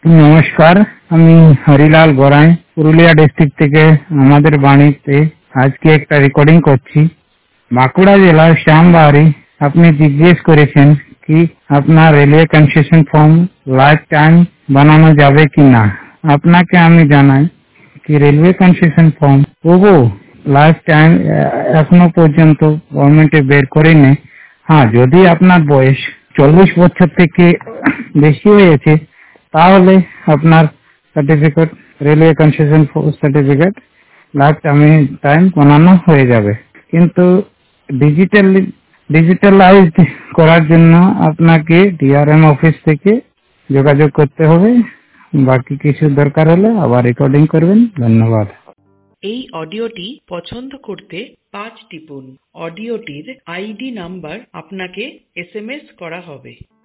নমস্কার, আমি হরিলাল গড়াই পুরুলিয়া ডিস্ট্রিক্ট থেকে আমাদের বাণীতে আজকে একটা রেকর্ডিং করছি। বাঁকুড়া জেলার শ্যামবাড়ি আপনি জিজ্ঞেস করেছেন কি আপনার railway concession form life time বানানো যাবে কি না। আপনাকে আমি জানাই কি রেলওয়ে কনসেশন ফর্ম তবু লাইফ টাইম এখনো পর্যন্ত গভর্নমেন্টে বের করেনি। হ্যাঁ, যদি আপনার বয়স 40 বছর থেকে বেশি হয়েছে তাহলে আপনার certificate railway concession certificate life time বানানো হয়ে যাবে। কিন্তু ডিজিটালাইজড করার জন্য আপনাকে ডিআরএম অফিস থেকে যোগাযোগ করতে হবে। বাকি কিছু দরকার হলে আবার রেকর্ডিং করবেন। ধন্যবাদ। এই অডিওটি পছন্দ করতে 5 টিপুন। অডিওটির আইডি নাম্বার আপনাকে SMS করা হবে।